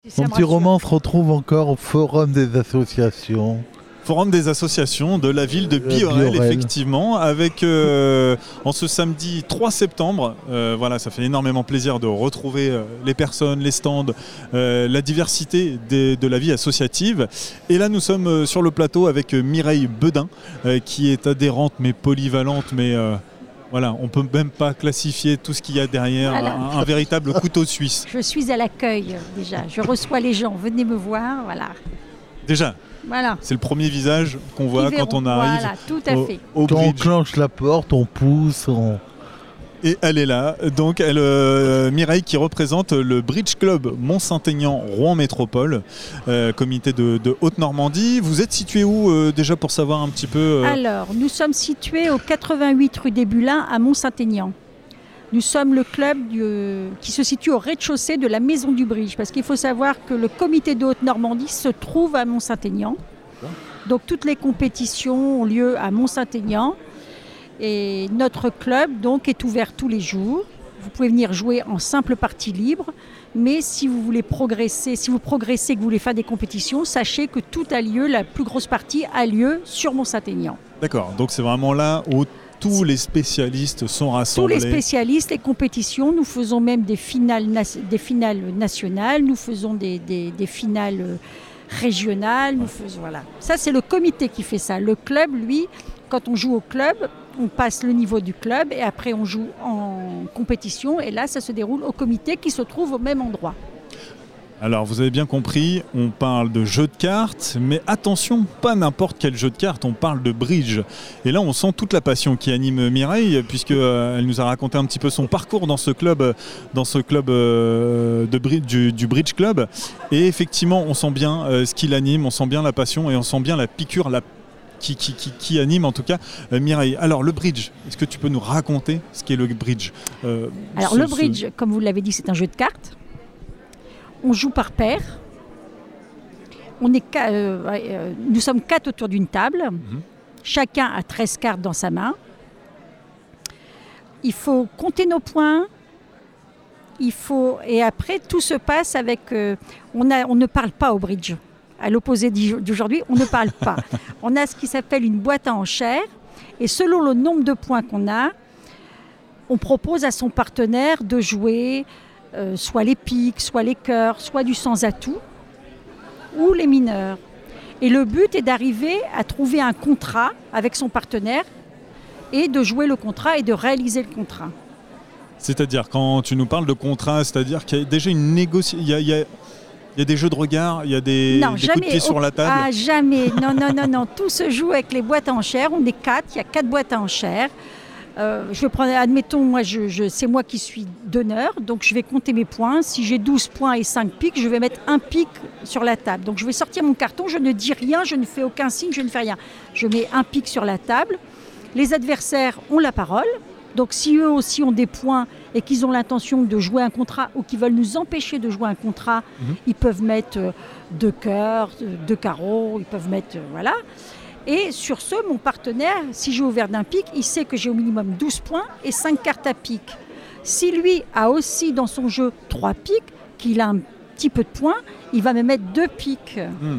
Mon petit roman se retrouve encore au Forum des associations. Forum des associations de la ville de Biorel, effectivement, avec en ce samedi 3 septembre, voilà, ça fait énormément plaisir de retrouver les personnes, les stands, la diversité de la vie associative. Et là, nous sommes sur le plateau avec Mireille Bedin, qui est adhérente mais polyvalente, mais voilà, on ne peut même pas classifier tout ce qu'il y a derrière, voilà. un véritable couteau suisse. Je suis à l'accueil déjà, je reçois les gens, venez me voir, voilà. Déjà. Voilà. C'est le premier visage qu'on voit quand on arrive. Voilà, tout à fait. Au bridge. On enclenche la porte, on pousse, Et elle est là, donc Mireille qui représente le Bridge Club Mont-Saint-Aignan Rouen Métropole, comité de Haute-Normandie. Vous êtes situé où déjà pour savoir un petit peu Alors, nous sommes situés au 88 rue des Bulins à Mont-Saint-Aignan. Nous sommes le club qui se situe au rez-de-chaussée de la Maison du Bridge, parce qu'il faut savoir que le comité de Haute-Normandie se trouve à Mont-Saint-Aignan. Donc toutes les compétitions ont lieu à Mont-Saint-Aignan. Et notre club donc, est ouvert tous les jours. Vous pouvez venir jouer en simple partie libre. Mais si vous voulez progresser, que vous voulez faire des compétitions, sachez que tout a lieu, la plus grosse partie a lieu sur Mont-Saint-Aignan. D'accord, donc c'est vraiment là où tous les spécialistes sont rassemblés. Tous les spécialistes, les compétitions, nous faisons même des finales nationales, nous faisons des finales régionales, voilà. Ça, c'est le comité qui fait ça. Le club, lui, quand on joue au club, on passe le niveau du club et après on joue en compétition et là, ça se déroule au comité qui se trouve au même endroit. Alors vous avez bien compris, on parle de jeu de cartes, mais attention, pas n'importe quel jeu de cartes, on parle de bridge. Et là on sent toute la passion qui anime Mireille, puisqu'elle nous a raconté un petit peu son parcours dans ce club du Bridge Club. Et effectivement on sent bien ce qui l'anime, on sent bien la passion et on sent bien la piqûre, qui anime en tout cas Mireille. Alors le bridge, est-ce que tu peux nous raconter ce qu'est le bridge Alors le bridge, comme vous l'avez dit, c'est un jeu de cartes. On joue par paire. Nous sommes 4 autour d'une table. Chacun a 13 cartes dans sa main. Il faut compter nos points. Et après, tout se passe avec... on ne parle pas au bridge. À l'opposé d'aujourd'hui, on ne parle pas. On a ce qui s'appelle une boîte à enchères. Et selon le nombre de points qu'on a, on propose à son partenaire de jouer... soit les piques, soit les cœurs, soit du sans-atout, ou les mineurs. Et le but est d'arriver à trouver un contrat avec son partenaire et de jouer le contrat et de réaliser le contrat. C'est-à-dire, quand tu nous parles de contrat, c'est-à-dire qu'il y a déjà une négociation, il y a des jeux de regard, il y a des coups de pied sur la table. Ah, jamais, non. Tout se joue avec les boîtes à enchères. On est 4, il y a 4 boîtes à enchères. Je vais prendre, admettons, c'est moi qui suis donneur, donc je vais compter mes points. Si j'ai 12 points et 5 piques, je vais mettre un pic sur la table. Donc je vais sortir mon carton, je ne dis rien, je ne fais aucun signe, je ne fais rien. Je mets un pic sur la table. Les adversaires ont la parole. Donc si eux aussi ont des points et qu'ils ont l'intention de jouer un contrat ou qu'ils veulent nous empêcher de jouer un contrat, ils peuvent mettre 2 cœurs, 2 carreaux, ils peuvent mettre... voilà. Et sur ce, mon partenaire, si j'ai ouvert d'un pic, il sait que j'ai au minimum 12 points et 5 cartes à pique. Si lui a aussi dans son jeu 3 piques, qu'il a un petit peu de points, il va me mettre 2 piques.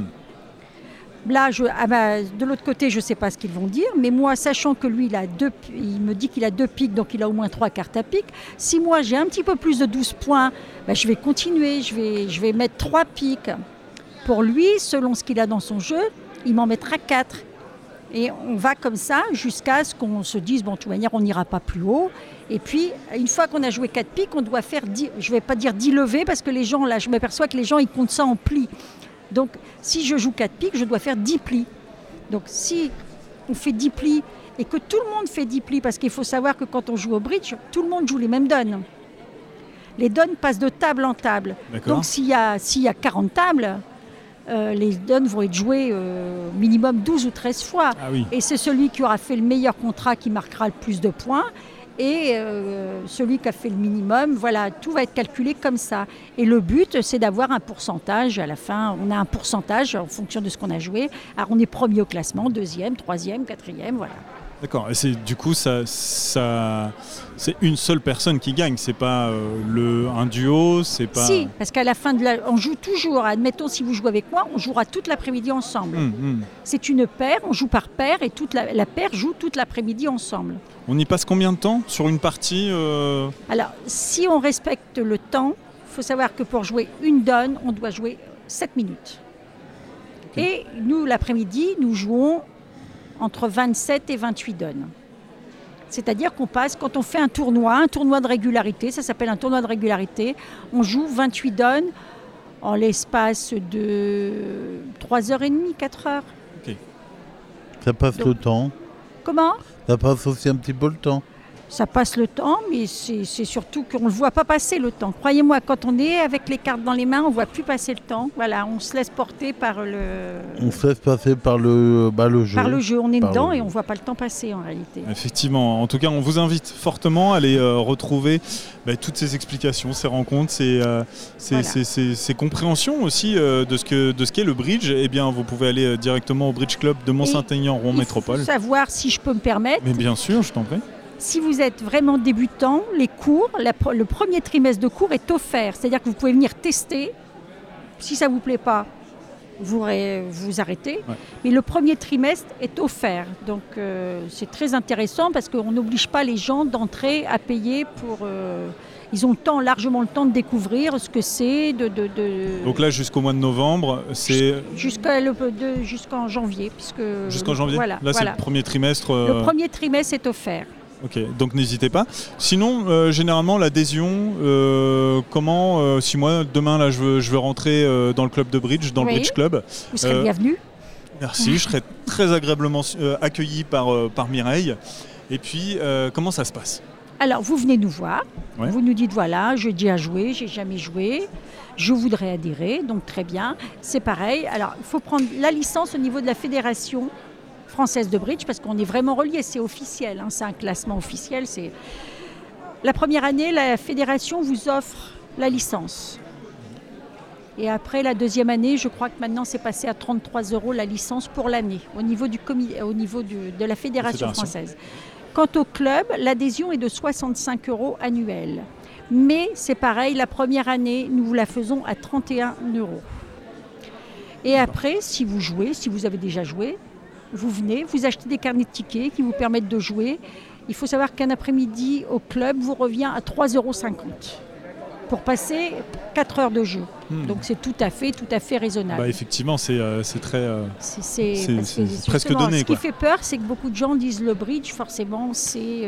Là, de l'autre côté, je ne sais pas ce qu'ils vont dire, mais moi, sachant que lui, il me dit qu'il a 2 piques, donc il a au moins 3 cartes à pique. Si moi, j'ai un petit peu plus de 12 points, je vais continuer, je vais mettre 3 piques. Pour lui, selon ce qu'il a dans son jeu, il m'en mettra 4. Et on va comme ça jusqu'à ce qu'on se dise, de toute manière, on n'ira pas plus haut. Et puis, une fois qu'on a joué 4 piques, on doit faire 10, je ne vais pas dire 10 levées, parce que les gens, là, je m'aperçois que les gens, ils comptent ça en plis. Donc, si je joue 4 piques, je dois faire 10 plis. Donc, si on fait 10 plis et que tout le monde fait 10 plis, parce qu'il faut savoir que quand on joue au bridge, tout le monde joue les mêmes donnes. Les donnes passent de table en table. D'accord. Donc, s'il y a 40 tables... les donnes vont être jouées minimum 12 ou 13 fois. Ah oui. Et c'est celui qui aura fait le meilleur contrat qui marquera le plus de points. Et celui qui a fait le minimum, voilà, tout va être calculé comme ça. Et le but, c'est d'avoir un pourcentage. À la fin, on a un pourcentage en fonction de ce qu'on a joué. Alors, on est premier au classement, deuxième, troisième, quatrième, voilà. D'accord. Et du coup, c'est une seule personne qui gagne. C'est pas un duo. C'est pas. Si, parce qu'à la fin on joue toujours. Admettons, si vous jouez avec moi, on jouera toute l'après-midi ensemble. C'est une paire. On joue par paire et toute la paire joue toute l'après-midi ensemble. On y passe combien de temps sur une partie Alors, si on respecte le temps, il faut savoir que pour jouer une donne, on doit jouer 7 minutes. Okay. Et nous, l'après-midi, nous jouons entre 27 et 28 donnes. C'est-à-dire qu'on passe, quand on fait un tournoi de régularité, ça s'appelle un tournoi de régularité, on joue 28 donnes en l'espace de 3h30, 4h. Okay. Ça passe le temps. Comment ? Ça passe aussi un petit peu le temps. Ça passe le temps, mais c'est surtout qu'on ne le voit pas passer le temps. Croyez-moi, quand on est avec les cartes dans les mains, on ne voit plus passer le temps. Voilà, on se laisse porter par le... On se laisse passer par le jeu. Par le jeu, on est dedans et on ne voit pas le temps passer en réalité. Effectivement, en tout cas, on vous invite fortement à aller retrouver toutes ces explications, ces rencontres, ces compréhensions aussi de ce qu'est le bridge. Eh bien, vous pouvez aller directement au Bridge Club de Mont-Saint-Aignan, Rouen Métropole. Il faut savoir, si je peux me permettre... Mais bien sûr, je t'en prie. Si vous êtes vraiment débutant, les cours, le premier trimestre de cours est offert. C'est-à-dire que vous pouvez venir tester. Si ça ne vous plaît pas, vous arrêtez. Ouais. Mais le premier trimestre est offert. Donc c'est très intéressant parce qu'on n'oblige pas les gens d'entrer à payer pour... ils ont largement le temps de découvrir ce que c'est. Donc là, jusqu'au mois de novembre, c'est... Jusqu'en janvier. Jusqu'en janvier. Voilà, là, c'est le premier trimestre. Le premier trimestre est offert. Ok, donc n'hésitez pas. Sinon, généralement, l'adhésion, comment, si moi, demain, là, je veux rentrer dans le club de bridge, dans le Bridge Club. Vous serez bienvenue. Merci, je serai très agréablement accueilli par Mireille. Et puis, comment ça se passe ? Alors, vous venez nous voir, vous nous dites, voilà, j'ai déjà joué, j'ai jamais joué, je voudrais adhérer, donc très bien. C'est pareil, alors, il faut prendre la licence au niveau de la fédération française de bridge, parce qu'on est vraiment reliés, c'est officiel, c'est un classement officiel. La première année, la fédération vous offre la licence. Et après, la deuxième année, je crois que maintenant, c'est passé à 33 € la licence pour l'année, au niveau de la fédération française. Quant au club, l'adhésion est de 65 € annuels. Mais c'est pareil, la première année, nous vous la faisons à 31 €. Et après, si vous jouez, si vous avez déjà joué, vous venez, vous achetez des carnets de tickets qui vous permettent de jouer. Il faut savoir qu'un après-midi au club vous revient à 3,50 € pour passer 4 heures de jeu. Donc c'est tout à fait raisonnable. Effectivement, c'est très... c'est presque donné. Ce qui fait peur, c'est que beaucoup de gens disent le bridge, forcément, c'est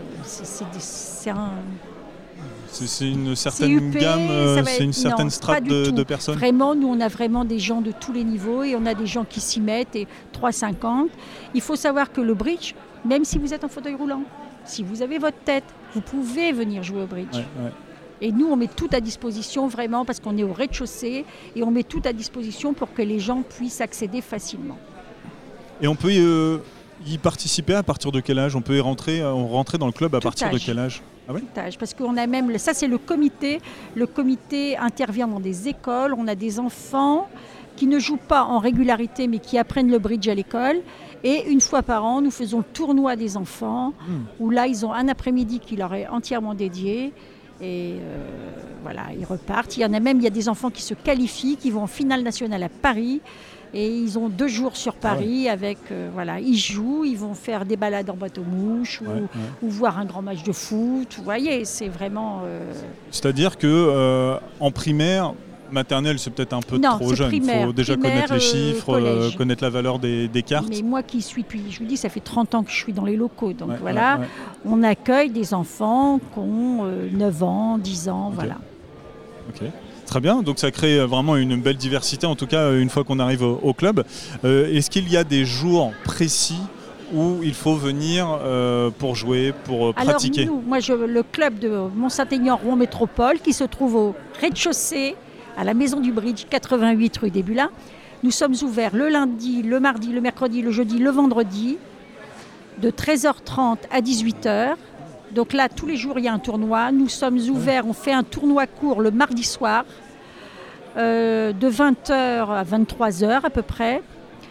une certaine gamme, c'est une certaine strate de personnes. Vraiment, nous, on a vraiment des gens de tous les niveaux et on a des gens qui s'y mettent et 3,50. Il faut savoir que le bridge, même si vous êtes en fauteuil roulant, si vous avez votre tête, vous pouvez venir jouer au bridge. Ouais. Et nous, on met tout à disposition vraiment parce qu'on est au rez-de-chaussée et on met tout à disposition pour que les gens puissent accéder facilement. Et on peut y participer à partir de quel âge ? On peut rentrer dans le club à partir de quel âge ? Ah oui ? Tout âge, parce qu'on a même, ça c'est le comité. Le comité intervient dans des écoles. On a des enfants qui ne jouent pas en régularité mais qui apprennent le bridge à l'école. Et une fois par an, nous faisons le tournoi des enfants où là, ils ont un après-midi qui leur est entièrement dédié. Et voilà, ils repartent. Il y a des enfants qui se qualifient, qui vont en finale nationale à Paris. Et ils ont 2 jours sur Paris avec, ils jouent, ils vont faire des balades en bateau-mouche ou voir un grand match de foot. Vous voyez, c'est vraiment... C'est-à-dire qu'en primaire, maternelle, c'est peut-être un peu trop jeune. Il faut déjà connaître les chiffres, connaître la valeur des cartes. Mais moi qui suis, puis je vous dis, ça fait 30 ans que je suis dans les locaux. Donc on accueille des enfants qui ont 9 ans, 10 ans, voilà. Ok. Très bien, donc ça crée vraiment une belle diversité, en tout cas une fois qu'on arrive au club. Est-ce qu'il y a des jours précis où il faut venir pour jouer, pour pratiquer ? Alors moi, le club de Mont-Saint-Aignan, Rouen Métropole, qui se trouve au rez-de-chaussée, à la Maison du Bridge, 88 rue des Bulins. Nous sommes ouverts le lundi, le mardi, le mercredi, le jeudi, le vendredi, de 13h30 à 18h. Donc là, tous les jours, il y a un tournoi. Nous sommes ouverts, on fait un tournoi court le mardi soir, de 20h à 23h à peu près.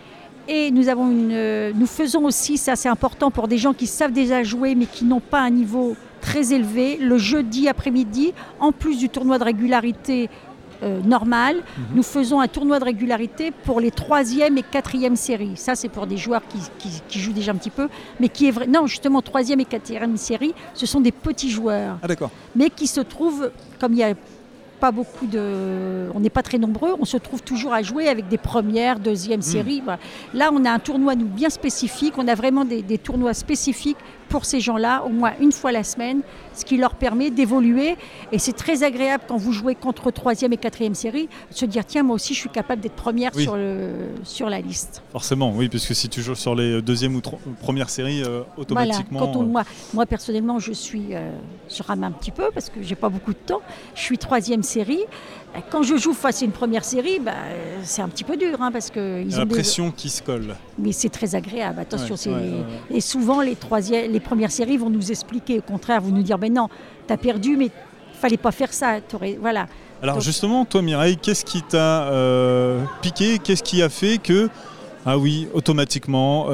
Et nous faisons aussi, ça c'est important pour des gens qui savent déjà jouer mais qui n'ont pas un niveau très élevé, le jeudi après-midi, en plus du tournoi de régularité normal, nous faisons un tournoi de régularité pour les 3e et 4e séries. Ça c'est pour des joueurs qui jouent déjà un petit peu, mais qui est vrai. Non, justement, 3e et 4e séries, ce sont des petits joueurs. Ah d'accord. Mais qui se trouvent, comme il y a pas beaucoup on n'est pas très nombreux, on se trouve toujours à jouer avec des premières, 2e séries. Voilà. Là, on a un tournoi bien spécifique, on a vraiment des tournois spécifiques pour ces gens-là, au moins une fois la semaine, ce qui leur permet d'évoluer. Et c'est très agréable quand vous jouez contre 3e et 4e série, de se dire tiens, moi aussi je suis capable d'être première sur la liste. Forcément, oui, puisque si tu joues sur les 2e ou premières séries, automatiquement... Voilà. Moi personnellement, je rame un petit peu parce que j'ai pas beaucoup de temps. Je suis 3e série. Quand je joue face à une première série, c'est un petit peu dur parce que ils ont la pression qui se colle. Mais c'est très agréable. Attention, et souvent les premières séries vont nous expliquer, au contraire, vont nous dire ben non, t'as perdu, mais fallait pas faire ça. Voilà. Alors justement, toi Mireille, qu'est-ce qui t'a piqué, qu'est-ce qui a fait que automatiquement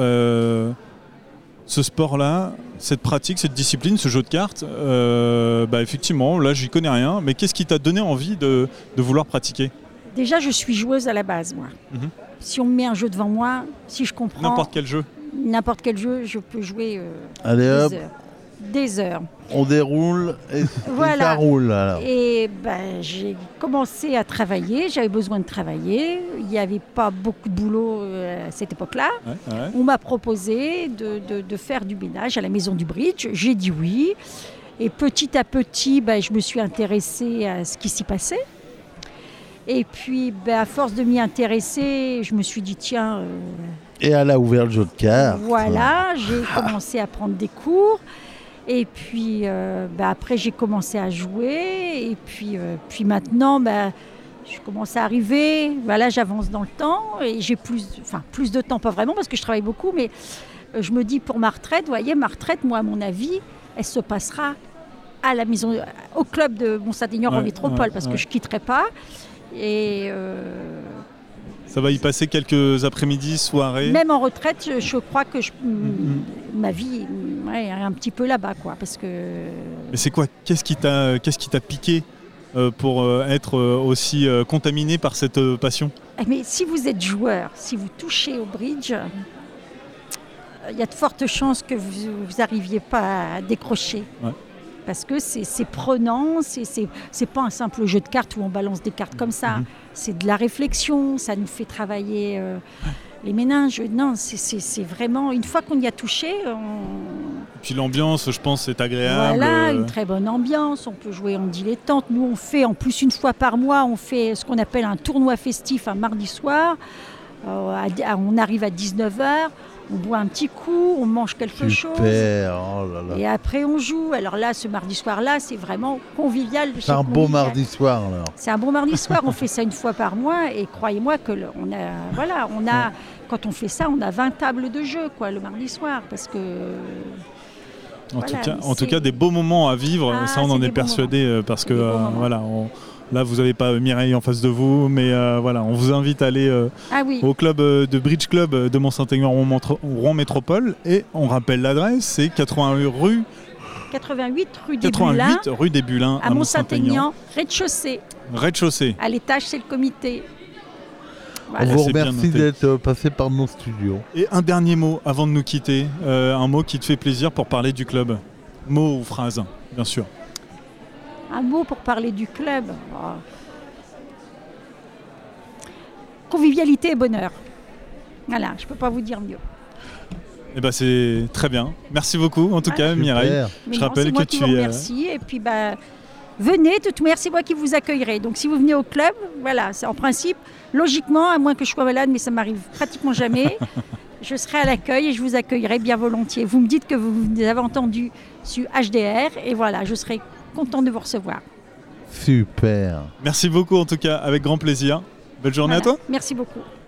ce sport-là, cette pratique, cette discipline, ce jeu de cartes, effectivement, là, j'y connais rien. Mais qu'est-ce qui t'a donné envie de vouloir pratiquer ? Déjà, je suis joueuse à la base, moi. Si on me met un jeu devant moi, si je comprends... N'importe quel jeu, je peux jouer des heures. On déroule et ça roule. Alors. Et j'ai commencé à travailler, j'avais besoin de travailler. Il n'y avait pas beaucoup de boulot à cette époque-là. On m'a proposé de faire du ménage à la maison du bridge. J'ai dit oui. Et petit à petit, je me suis intéressée à ce qui s'y passait. Et puis, à force de m'y intéresser, je me suis dit tiens... Et elle a ouvert le jeu de cartes. Voilà, j'ai commencé à prendre des cours. Et puis après j'ai commencé à jouer et puis maintenant je commence à arriver, là j'avance dans le temps et j'ai plus de temps, pas vraiment parce que je travaille beaucoup, mais je me dis pour ma retraite, moi à mon avis, elle se passera à la maison, au club de Mont-Saint-Aignan en métropole parce que je quitterai pas et ça va y passer quelques après-midi, soirées. Même en retraite, je crois que ma vie est un petit peu là-bas, parce que. Mais c'est quoi ? Qu'est-ce qui t'a piqué pour être aussi contaminé par cette passion ? Mais si vous êtes joueur, si vous touchez au bridge, il y a de fortes chances que vous n'arriviez pas à décrocher. Parce que c'est prenant, c'est pas un simple jeu de cartes où on balance des cartes comme ça. C'est de la réflexion, ça nous fait travailler les méninges. Non, c'est vraiment, une fois qu'on y a touché... Puis l'ambiance, je pense, est agréable. Voilà, une très bonne ambiance, on peut jouer en dilettante. Nous, on fait, en plus, une fois par mois, on fait ce qu'on appelle un tournoi festif un mardi soir. On arrive à 19h. On boit un petit coup, on mange quelque chose. Oh là là. Et après, on joue. Alors là, ce mardi soir-là, c'est vraiment convivial. C'est un beau mardi soir, alors. C'est un bon mardi soir. On fait ça une fois par mois. Et croyez-moi que quand on fait ça, on a 20 tables de jeu, le mardi soir. Parce que... En tout cas, des beaux moments à vivre. Ça, on en est persuadé. Parce que, là, vous n'avez pas Mireille en face de vous, mais on vous invite à aller au club de Bridge Club de Mont-Saint-Aignan Rouen Métropole. Et on rappelle l'adresse, c'est 88 rue des Bulins à Mont-Saint-Aignan. Rez-de-chaussée. Rez-de-chaussée. À l'étage, c'est le comité. Voilà. On vous remercie d'être passé par nos studios. Et un dernier mot avant de nous quitter, un mot qui te fait plaisir pour parler du club. Mot ou phrase, bien sûr. Un mot pour parler du club. Convivialité et bonheur. Voilà, je ne peux pas vous dire mieux. C'est très bien. Merci beaucoup, en tout cas, Mireille. Je rappelle que tu es... Merci. Et puis, venez, de toute manière, c'est moi qui vous accueillerai. Donc, si vous venez au club, c'est en principe, logiquement, à moins que je sois malade, mais ça m'arrive pratiquement jamais, je serai à l'accueil et je vous accueillerai bien volontiers. Vous me dites que vous avez entendu sur HDR et je serai content de vous recevoir. Super. Merci beaucoup en tout cas, avec grand plaisir. Belle journée à toi. Merci beaucoup.